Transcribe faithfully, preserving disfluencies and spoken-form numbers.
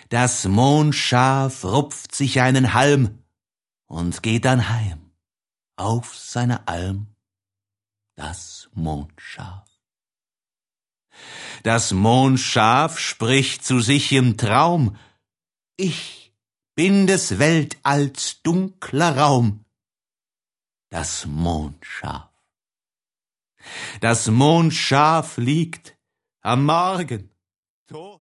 Das Mondschaf rupft sich einen Halm und geht dann heim auf seine Alm. Das Mondschaf. Das Mondschaf spricht zu sich im Traum: Ich bin des Weltalls dunkler Raum. Das Mondschaf. Das Mondschaf liegt am Morgen tot.